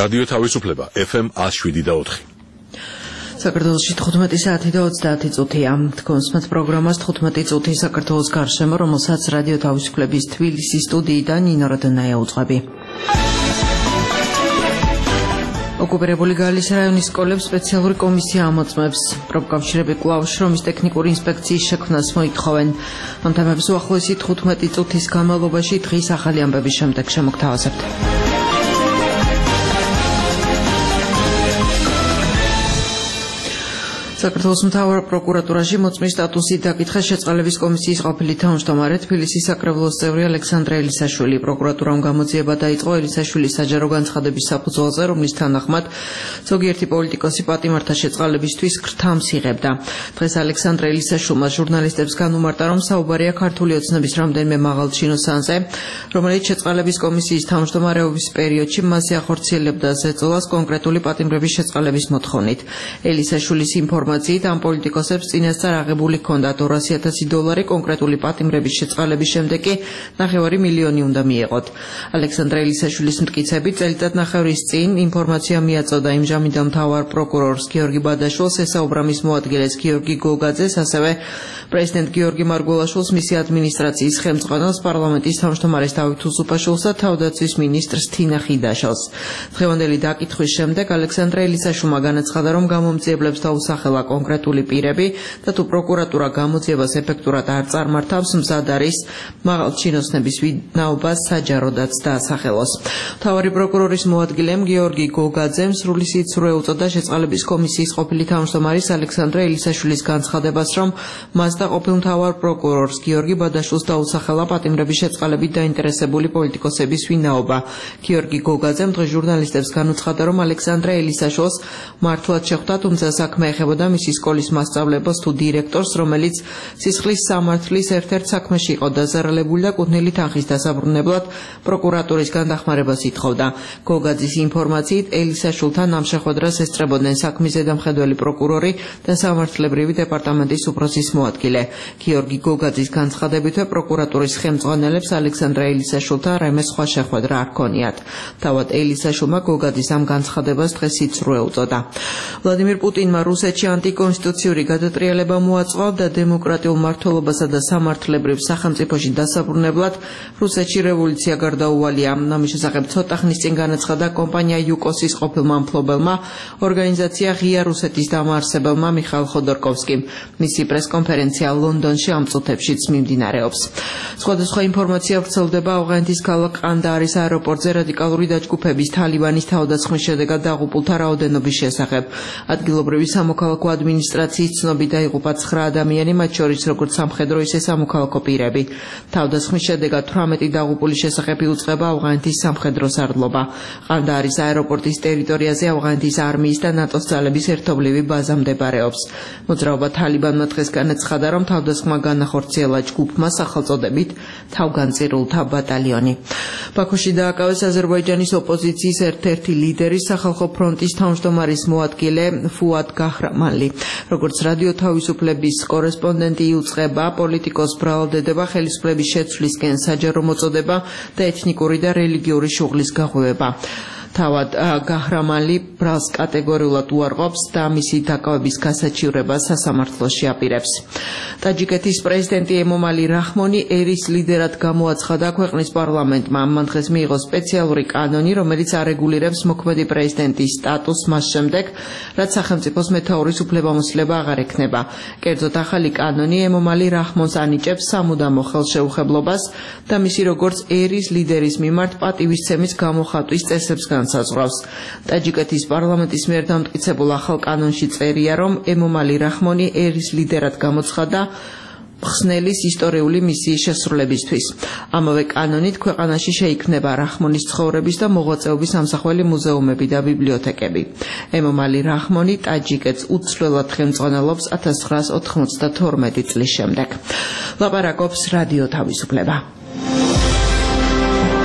რადიო თავისუფლება FM 107.4. საქართველოში 15 საათი და 30 წუთია. თქვენს პროგრამას 15 წუთი საქართველოს გარშემო, რომელსაც რადიო თავისუფლების თბილისის სტუდიიდან ნინო როდონაია უძღვები. ოკუპირებული გალის რაიონის სკოლებს სპეციალური კომისია ამოწმებს. პროფკავშირები კვლავ შრომის ტექნიკური ინსპექციის შექმნას მოითხოვენ. ამ თემებს უახლოესი 15 წუთის განმავლობაში დღის ახალი ამბების შემდეგ შემოგთავაზებთ. საქართველოს მთავარ პროკურატურაში მოწმის სტატუსით დაკითხეს შეწყალების კომისიის ყოფილი თავმჯდომარე თბილისის საკრებულოს წევრი ალექსანდრე ელისაშვილი. პროკურატურამ გამოძიება დაიწყო ელისაშვილის საჯარო განცხადების საფუძველზე, რომლის თანახმად ზოგიერთი პოლიტიკოსი პატიმართა შეწყალებისთვის ქრთამს იღებდა. დღეს ალექსანდრე ელისაშვილმა ჟურნალისტებს განუმარტა, რომ საუბარია ქართული ოცნების რამდენიმე მაღალ ჩინოსანზე, რომელიც შეწყალების კომისიის თავმჯდომარეობის პერიოდში მასზე ახორციელებდა ზეწოლას კონკრეტული პატიმრების შეწყალების მოთხოვნით. ელისაშვილის ინფორმაციით ამ პოლიტიკოსებს წინასწარ აღებული ჰქონდათ $200,000 კონკრეტული პატიმრების შეწყალების შემდეგ კი 9 მილიონი უნდა მიეღოთ. ალექსანდრე ელისაშვილის მტკიცებით წელიწად ნახევრის წინ ინფორმაცია მიაწოდა იმჟამინდელ მთავარ პროკურორს გიორგი ბადაშვილს, ესაუბრა მის მოადგილეს გიორგი გოგაძეს, ასევე პრეზიდენტ გიორგი მარგველაშვილს, მისი ადმინისტრაციის ხელმძღვანელს, პარლამენტის თავმჯდომარეს დავით უსუფაშვილს და თავდაცვის მინისტრს თინა ხიდაშელს. დღევანდელი დაკითხვის შემდეგ ალექსანდრე ელისაშვილმა განაცხადა, რომ გამომძიებლებს დაუსახელა კონკრეტული პირები და თუ პროკურატურა გამოძიებას ეფექტურად არ წარმართავს, მზად არის მაღალ ჩინოსნების ვინაობას საჯაროდაც დაასახელოს. მთავარი პროკურორის მოადგილემ გიორგი გოგაძემ სრული სიცრუე უწოდა შეწყალების კომისიის ყოფილი თავმჯდომარის ალექსანდრე ელისაშვილის განცხადებას, რომ მას და ყოფილ მთავარ პროკურორს გიორგი ბადაშვილს დაუსახელა პატიმრების შეწყალებით დაინტერესებული პოლიტიკოსების ვინაობა. გიორგი გოგაძემ დღეს ჟურნალისტებს განუცხადა, რომ ალექსანდრე ელისაშვილს მართლაც შეხვდა, თუმცა საქმე ეხებოდა მისი სკოლის მასწავლებლს თუ დირექტორს, რომელიც სისხლის სამართლის ერთ-ერთ საქმეში იყო დაზარალებული და კუთვნილი თანხის დასაბრუნებლად პროკურატურისგან დახმარებას ითხოვდა. გოგაძის ინფორმაციით ელისაშვილთან ამ შეხვედრას ესწრებოდნენ საქმის ზედამხედველი პროკურორი და სამართლებრივი დეპარტამენტის უფროსის მოადგილე. გიორგი გოგაძის განცხადებითვე პროკურატურის ხელმძღვანელებს ალექსანდრე ელისაშვილთან რაიმე სხვა შეხვედრა არ ჰქონიათ. თავად ელისაშვილმა გოგაძის ამ განცხადებას დღეს სიცრუე უწოდა. ვლადიმირ პუტინმა რუსეთში ანტიკონსტიტუციური გადატრიალება მოაწყო და დემოკრატიულ მმართველობასა და სამართლებრივ სახელმწიფოში დასაბრუნებლად რუსეთში რევოლუცია გარდაუვალია. ამის შესახებ ცოტა ხნის წინ განაცხადა კომპანია იუკოსის ყოფილმა მფლობელმა, ორგანიზაცია ღია რუსეთის დამაარსებელმა მიხაილ ხოდორკოვსკიმ. მისი პრესკონფერენცია ლონდონში ამ წუთებშიც მიმდინარეობს. სხვადასხვა ინფორმაცია ვრცელდება ავღანეთის ქალაქ ყანდაარის აეროპორტზე რადიკალური დაჯგუფების თალიბანის თავდასხმის შედეგად დაღუპულთა რაოდენობის შესახებ. ადგილობრივი სამოქალაქო ადმინისტრაციის ცნობით დაიღუპა 9 ადამიანი, მათ შორის როგორც სამხედრო, ისე სამოქალაქო პირები. თავდასხმის შედეგად 18 დაღუპულის შესახებ იუწყება ავღანეთის სამხედრო სარდლობა. ყანდაარის აეროპორტის ტერიტორიაზე ავღანეთის არმიის და ნატოს ძალების ერთობლივი ბაზა მდებარეობს. მოძრაობა თალიბანმა დღეს განაცხადა, რომ თავდასხმა განახორციელა ჯგუფმა სახელწოდებით თავგანწირულთა ბატალიონი. ბაქოში დააკავეს აზერბაიჯანის ოპოზიციის ერთ-ერთი ლიდერი, სახალხო ფრონტის თავმჯდომარის მოადგილე ფუად გაჰრამალი. როგორც რადიო თავისუფლების კორესპონდენტი იუწყება, პოლიტიკოს ბრალდება ხელისუფლების შეცვლისკენ საჯარო მოწოდება და ეთნიკური და რელიგიური შუღლის გაღვივება. თავად გაჰრამალი ბრალს კატეგორიულად უარყოფს და მისი დაკავების გასაჩივრებას სასამართლოში აპირებს. ტაჯიკეთის პრეზიდენტი ემომალი რაჰმონი ერის ლიდერად გამოაცხადა ქვეყნის პარლამენტმა. მან დღეს მიიღო სპეციალური კანონი, რომელიც არეგულირებს მოქმედი პრეზიდენტის სტატუსს მას შემდეგ, რაც სახელმწიფოს მეთაურის უფლებამოსილება აღარ ექნება. კერძოდ, ახალი კანონი ემომალი რაჰმონს ანიჭებს სამუდამო ხელშეუხებლობას და მისი როგორც ერის ლიდერის მიმართ პატივისცემის გამოხატვის წესებს განსაზღვრავს. ტაჯიკეთის პარლამენტის მიერ დამტკიცებულ ახალ კანონში წერია, რომ ემომალი რაჰმონი ერის ლიდერად გამოცხადა ხსნელის ისტორიული მისიის შესრულებისთვის. ამავე კანონით ქვეყანაში შეიქმნება რაჰმონის ცხოვრების და მოღვაწეობის ამსახველი მუზეუმები და ბიბლიოთეკები. ემომალი რაჰმონი ტაჯიკეთს უცვლელად ხელმძღვანელობს 1992 წლის შემდეგ. ლაპარაკობს რადიო თავისუფლება.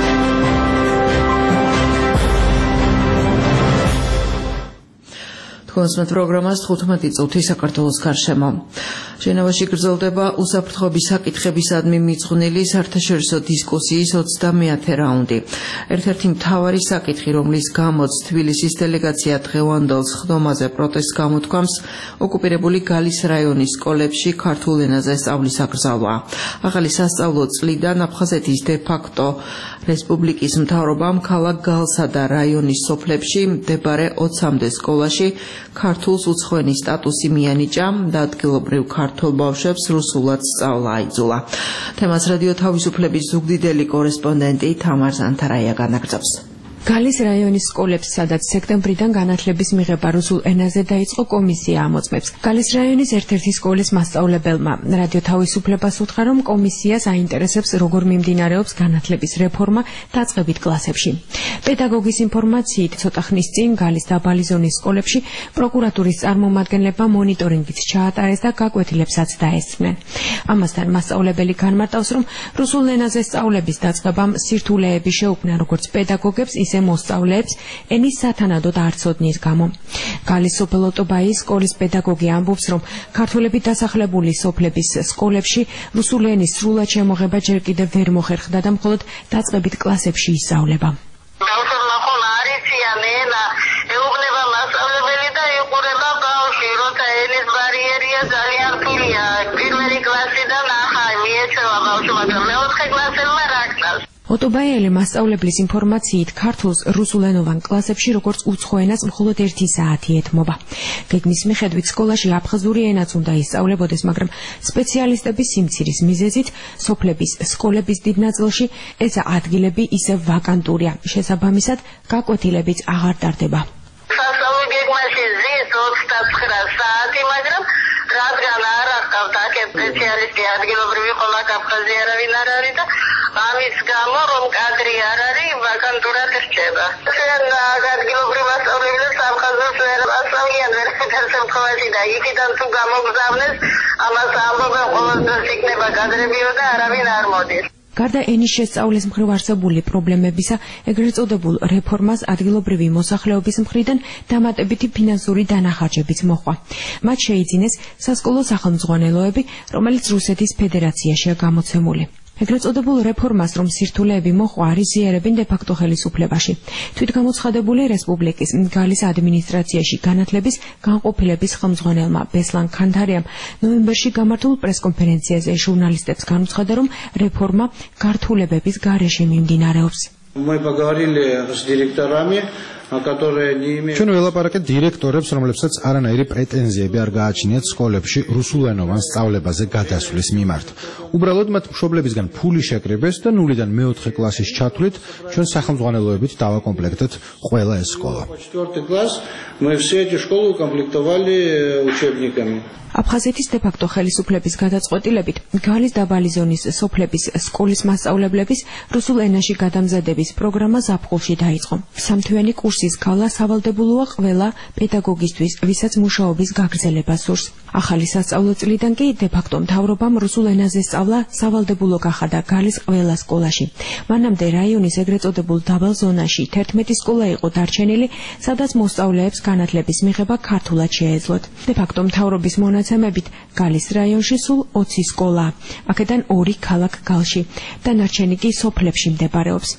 15 Თქვენს პროგრამას 15 წუთი საქართველოს გარშემო. ჟენევაში გრძელდება უსაფრთხოების საკითხებისადმი მიძღვნილი საერთაშორისო დისკუსიის 30-ე რაუნდი. ერთ-ერთი მთავარი საკითხი, რომლის გამოც თბილისის დელეგაცია დღევანდელ სხდომაზე პროტესტს გამოთქვამს, ოკუპირებული გალის რაიონის სკოლებში ქართულ ენაზე სწავლის აკრძალვა. ახალი სასწავლო წლიდან აფხაზეთის დე-ფაქტო რესპუბლიკის მთავრობამ ქალაქ გალსა და რაიონის სოფლებში მდებარე 20-მდე სკოლაში ქართულს უცხოენის სტატუსი მიანიჭა და ადგილობრივ ქართულ ბავშვებს რუსულად სწავლა აიძულა. თემას რადიო თავისუფლების ზუგდიდელი კორესპონდენტი თამარ ზანთარაია განაგრძობს. გალის რაიონის სკოლებს, სადაც სექტემბრიდან განათლების მიღება რუსულ ენაზე დაიწყო, კომისია ამოწმებს. გალის რაიონის ერთ-ერთი სკოლის მასწავლებელმა რადიო თავისუფლებას უთხრა, რომ კომისიას აინტერესებს, როგორ მიმდინარეობს განათლების რეფორმა დაწყებით კლასებში. პედაგოგის ინფორმაციით, ცოტა ხნის წინ გალის დაბალი ზონის სკოლებში პროკურატურის წარმომადგენლებმა მონიტორინგიც ჩაატარეს და გაკვეთილებსაც დაესწრნენ. ამასთან მასწავლებელი განმარტავს, რომ რუსულ ენაზე სწავლების დაწყებამ სირთულეები შეუქმნა როგორც პედაგოგებს, ისე მოსწავლეებს ენის სათანადოდ არცოდნის გამო. გალის სოფელ ოტობაიის სკოლის პედაგოგი ამბობს, რომ ქართველებით დასახლებული სოფლების სკოლებში რუსული ენის სრულად შემოღება ჯერ კიდევ ვერ მოხერხდა და მხოლოდ დაწყებით კლასებში ისწავლება. ეუბნება მასწავლებელი და იყურება ბავშვი, როცა ენის ბარიერია ძალიან რთულია. პირველი კლასიდან ახლა მიეცემა ბავშვი, მაგრამ მეოთხე კლასელმა რა ქნას. ოტობაიელი მასწავლებლის ინფორმაციით ქართულს რუსულენოვან კლასებში როგორც უცხო ენას მხოლოდ 1 საათი ეთმობა. გეგმის მიხედვით სკოლაში აფხაზური ენაც უნდა ისწავლებოდეს, მაგრამ სპეციალისტების სიმცირის მიზეზით სოფლების სკოლების დიდ ნაწილში ეს ადგილები ისევ ვაკანტურია. შესაბამისად, გაკვეთილებიც აღარ ტარდება. სასწავლო გეგმაში ზის 29 საათი, მაგრამ რადგან არ აღყავთ აქ სპეციალისტი ადგილობრივი ყველა აფხაზი არავინ არ არის და ამის გამო რომ კადრი არ არის, ვაკანტურად რჩება. ჩვენ ადგილობრივ მასწავლებლებს აფხაზურს ვერ ასწავლიან ერთ შემთხვევაში და იქიდან თუ გამოგზავნეს, ამას ამბობენ ყოველდღე იქნება კადრებიო და არავინ არ მოდის. გარდა ენის შესწავლის მხრივ არსებული პრობლემებისა, ეგრეთ წოდებულ რეფორმას ადგილობრივი მოსახლეობის მხრიდან დამატებითი ფინანსური დანახარჯებიც მოჰყვა. მათ შეიძინეს სასკოლო სახელმძღვანელოები, რომელიც რუსეთის ფედერაციაშია გამოცემული. ეგრეთ წოდებულ რეფორმას, რომ სირთულეები მოჰყვა, არის ზიარებინ დე-ფაქტო ხელისუფლებაში. თვითგამოცხადებული რესპუბლიკის გალის ადმინისტრაციაში განათლების განყოფილების ხელმძღვანელმა ბესლან ქანდარიამ ნოემბერში გამართულ პრესკონფერენციაზე ჟურნალისტებს განუცხადა, რომ რეფორმა გართულებების გარეშე მიმდინარეობს. Мы поговорили с директорами, которые не имеют. ჩვენ ველაპარაკეთ დირექტორებს, რომლებსაც არანაირი პრეტენზიები არ გააჩნიათ სკოლებში რუსულენოვან სწავლებაზე გადასვლის მიმართ. უბრალოდ მათ მშობლებისგან ფული შეკრიბეს და ნულიდან მეოთხე კლასის ჩათვლით ჩვენ სახელმძღვანელოებით დავაკომპლექტეთ ყველა ეს სკოლა. 4 класс мы все эти школы укомплектовали учебниками. აფხაზეთის დე-ფაქტო ხელისუფლების გადაწყვეტილებით გალის დაბალი ზონის სოფლების სკოლის მასწავლებლების რუსულ ენაში გადამზადების პროგრამა ზაფხულში დაიწყო. სამთვიანი კურსის გავლა სავალდებულოა ყველა პედაგოგისთვის, ვისაც მუშაობის გაგრძელება სურს. ახალი სასწავლო წლიდან კი დე-ფაქტო მთავრობამ რუსულ ენაზე სწავლა სავალდებულო გახადა გალის ყველა სკოლაში. მანამდე რაიონის ეგრეთ წოდებულ დაბალ ზონაში 11 სკოლა იყო დარჩენილი, სადაც მოსწავლეებს განათლების მიღება ქართულად შეეძლოთ. დე-ფაქტო მთავრობის მონაცემებით გალის რაიონში სულ 20 სკოლაა. აქედან 2 ქალაქ გალში, დანარჩენი კი სოფლებში მდებარეობს.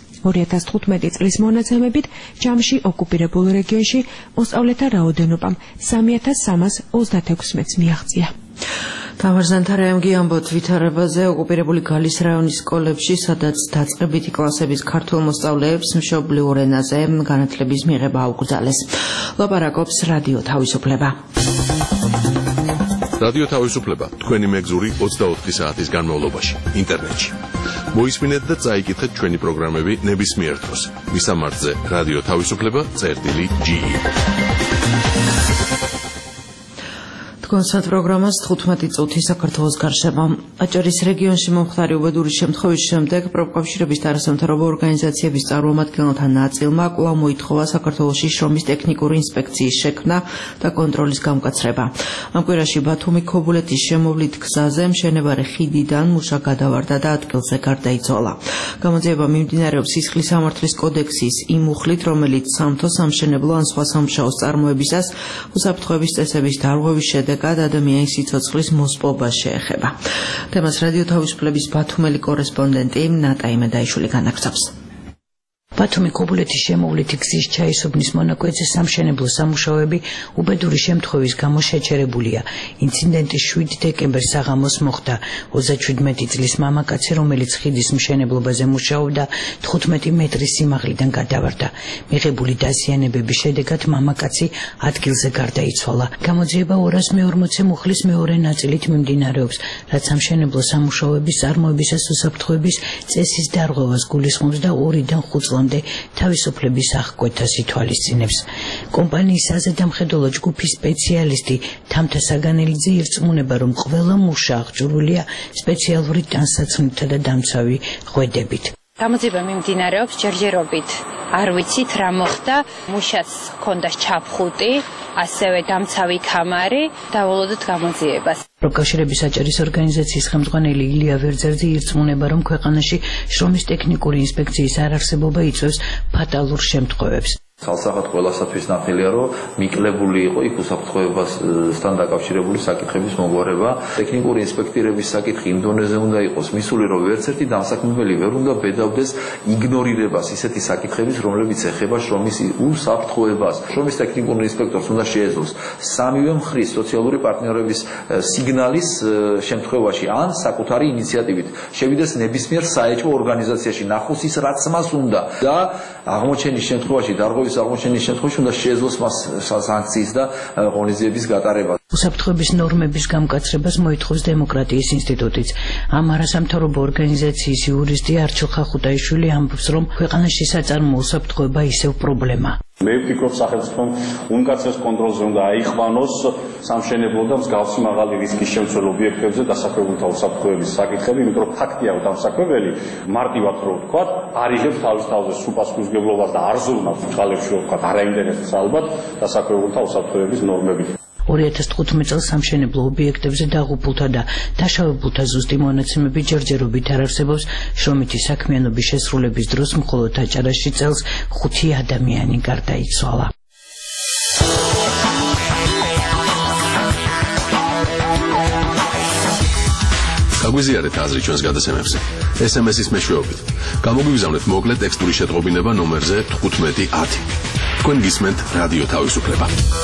2015 წლის მონაცემებით ჯამში ოკუპირებულ რეგიონში მოსწავლეთა რაოდენობამ 3336-ს მიაღწია. თამარ ზანთარაიამ გიამბოთ ვითარებაზე ოკუპირებული გალის რაიონის სკოლებში, სადაც დაწყებითი კლასების ქართულ მოსწავლეებს მშობლიურ ენაზე განათლების მიღება აუკრძალეს. ლაპარაკობს რადიო თავისუფლება. რადიო თავისუფლება თქვენი მეგზური 24 საათის განმავლობაში ინტერნეტში. მოისმინეთ და წაიკითხეთ ჩვენი პროგრამები ნებისმიერ დროს. მისამართზე რადიო თავისუფლება.ge კონსერტ პროგრამას 15 წუთი საქართველოს გარშემო. აჭარის რეგიონში მომხდარი უბედური შემთხვევის შემდეგ პროფკავშირების და არასამთავრობო ორგანიზაციების წარმომადგენელთა ნაწილმა კვლავ მოითხოვა საქართველოში შრომის ტექნიკური ინსპექციის შექმნა და კონტროლის გამკაცრება. ამ კვირაში ბათუმი ქობულეთის შემოვლით გზაზე მშენებარე ხიდიდან მუშა გადავარდა და ადგილზე გარდაიცვალა. გამოძიება მიმდინარეობს სისხლის სამართლის კოდექსის იმ მუხლით, რომელიც სამთო სამშენებლო ან სხვა სამუშაოს წარმოებისას უსაფრთხოების წესების დარღვევის შედეგად ადამიანის სიცოცხლის მოსპობა შეეხება. თემას რადიო თავისუფლების ბათუმელი კორესპონდენტი ნატა იმედაიშვილი განაგრძობს. ბათუმი ქობულეთის შემოვლითი გზის ჩაისუბნის მონაკვეთზე სამშენებლო სამუშაოები უბედური შემთხვევის გამო შეჩერებულია. ინციდენტი 7 დეკემბერს საღამოს მოხდა. 37 წლის მამაკაცი, რომელიც ხიდის მშენებლობაზე მუშაობდა, 15 მეტრის სიმაღლიდან გადავარდა. მიღებული დაზიანებების შედეგად მამაკაცი ადგილზე გარდაიცვალა. გამოძიება 240 მუხლის მეორე ნაწილით მიმდინარეობს, რაც სამშენებლო სამუშაოების წარმოებისას უსაფრთხოების წესის დარღვევას გულისხმობს და 2-დან 5 წლამდე თავისუფლების აღკვეთას ითვალისწინებს. კომპანიის საზედამხედველო ჯგუფის სპეციალისტი თამთა საგანელიძე ირწმუნება, რომ ყველა მუშა აღჭურვილია სპეციალური ტანსაცმლითა და დამცავი ღვედებით. გამოძიება მიმდინარეობს ჯერჯერობით. არ ვიცით რა მოხდა, მუშას ჰქონდა ჩაფხუტი, ასევე დამცავი კამარი, დავალოდოთ გამოძიებას. პროფკავშირების აჭარის ორგანიზაციის ხელმძღვანელი ილია ვერძერძი ირწმუნება, რომ ქვეყანაში შრომის ტექნიკური ინსპექციის არარსებობა იწვევს ფატალურ შემთხვევებს. Salsaqat ყველასათვის ნახელია, რომ მიკლებული იყო იქ უსაფრთხოებასთან დაკავშირებული საკითხების მოგვარება. ტექნიკური ინსპექტირების საკითხი იმ დონეზე უნდა იყოს მისული, რომ ვერც ერთი დამსაქმებელი ვერ უნდა ბედავდეს იგნორირებას ისეთი საკითხების, რომლებიც ეხება შრომის უსაფრთხოებას. შრომის ტექნიკურ ინსპექტორს უნდა შეეძლოს სამივე მხრის სოციალური პარტნიორების სიგნალის შემთხვევაში ან საკუთარი ინიციატივით შევიდეს ნებისმიერ საეჭვო ორგანიზაციაში, ნახოს ის, რაც მას უნდა და აღმოჩენის შემთხვევაში აღმოჩენის შემთხვევაში უნდა შეეძლოს მას სანქციის და ღონისძიების გატარება. უსაფრთხოების ნორმების გამკაცრებას მოითხოვს დემოკრატიის ინსტიტუტიც. ამ არასამთავრობო ორგანიზაციის იურისტი არჩილ ხახუტაიშვილი ამბობს, რომ ქვეყანაში საწარმო უსაფრთხოება ისევ პრობლემა. მე ვფიქრობ, სახელმწიფომ უმკაცრეს კონტროლზე უნდა აიყვანოს სამშენებლო და მსგავსი მაღალი რისკის შემცველ ობიექტებზე დასაქმებულთა უსაფრთხოების საკითხები, იმიტომ რომ ფაქტია, რომ დამსაქმებელი მარტივად რო ვთქვათ, არ იღებს თავის თავზე სუპასკუზგებლობას და არ ზრუნავს წყალებში, რო ვთქვათ, არ აინტერესებს ალბათ დასაქმებულთა უსაფრთხოების ნორმები. 2015 წელს სამშენებლო ობიექტებზე დაღუპულთა და დაშავებულთა ზუსტი მონაცემები ჯერჯერობით არ არსებობს. შრომითი საქმიანობის შესრულების დროს მხოლოდ აჭარაში წელს 5 ადამიანი გარდაიცვალა. გაგვიზიარეთ აზრი ჩვენს გადაცემებზე. SMS-ის მეშვეობით. გამოგვიგზავნეთ მოკლე ტექსტური შეტყობინება ნომერზე 1510. თქვენ გისმენთ რადიო თავისუფლება.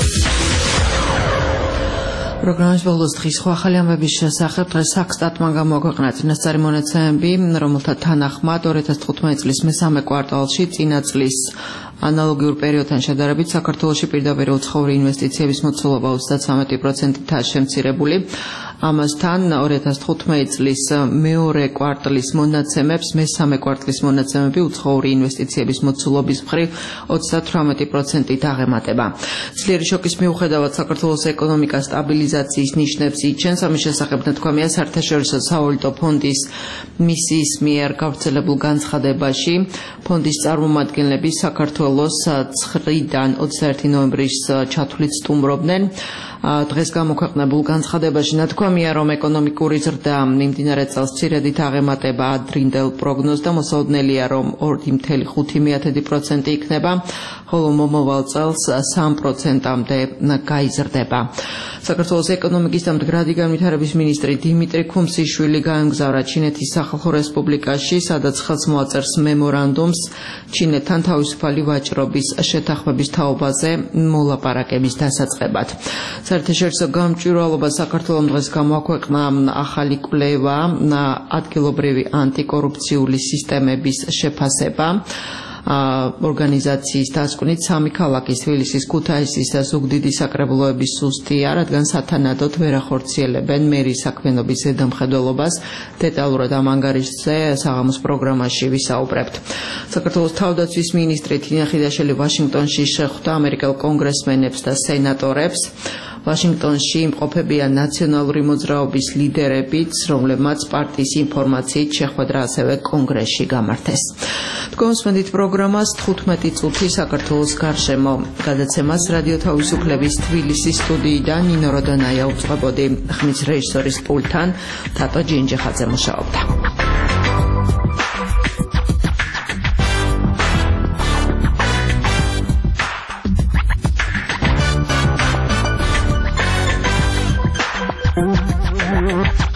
პროგრამის ბოლოს დღის სხვა ახალი ამბების შესახებ დღეს საქსტატმა გამოაქვეყნა წინასწარი მონაცემები, რომელთა თანახმად 2015 წლის მესამე კვარტალში წინა წლის ანალოგიურ პერიოდთან შედარებით საქართველოში პირდაპირ უცხოური ინვესტიციების მოცულობა 33%-ით შემცირებული. ამასთან 2015 წლის მეორე კვარტლის მონაცემებს მესამე კვარტლის მონაცემები უცხოური ინვესტიციების მოცულობის მხრივ 38%-ით აღემატება. ძლიერი შოკის მიუხედავად საქართველოს ეკონომიკა სტაბილიზაციის ნიშნებს იჩენს. ამის შესახებ ნათქვამია საერთაშორისო სავალუტო ფონდის მისიის მიერ გავრცელებულ განცხადებაში. ფონდის წარმომადგენლები საქართველოს 9-დან 21 ნოემბრის ჩათვლით სტუმრობდნენ. დღეს გამოქვეყნებულ განცხადებაში ნათქვამია, რომ ეკონომიკური ზრდა მიმდინარე წელს მცირედით აღემატება ადრინდელ პროგნოზს და მოსაოდნელია, რომ 2.5% იქნება, ხოლო მომავალ წელს 3%-მდე გაიზრდება. საქართველოს ეკონომიკის და მდგრადი განვითარების მინისტრი დიმიტრი ქუმსიშვილი გაემგზავრა ჩინეთის სახალხო რესპუბლიკაში, სადაც ხელს მოაწერს მემორანდუმს ჩინეთთან თავისუფალი ვაჭრობის შეთანხმების თაობაზე მოლაპარაკების დასაწყებად. საერთაშორისო გამჭვირვალობა საქართველოს დღეს გამოაქვეყნა ახალი კვლევა ადგილობრივი ანტიკორუფციული სისტემების შეფასება. ორგანიზაციის დასკვნით სამი ქალაქის თბილისის, ქუთაისის და ზუგდიდის საკრებულოების სუსტია, რადგან სათანადოდ ვერ ახორციელებენ მერის საქმიანობის ზედამხედველობას. დეტალურად ამ ანგარიშზე საღამოს პროგრამაში ვისაუბრებთ. საქართველოს თავდაცვის მინისტრი თინა ხიდაშელი ვაშინგტონში შეხვდა ამერიკელ კონგრესმენებს და სენატორებს. ვაშინგტონში იმყოფებიან ნაციონალური მოძრაობის ლიდერებიც, რომლებმაც პარტიის ინფორმაციით შეხვედრა ასევე კონგრესში გამართეს. თქვენს პროგრამას 15 წუთი საქართველოს გარშემო. გადაცემას რადიო თავისუფლების თბილისის სტუდიიდან ნინო როდონაია უწყებოდი. ხმის რეჟისორის პულტთან თატო ჯინჯიხაძე მუშაობდა.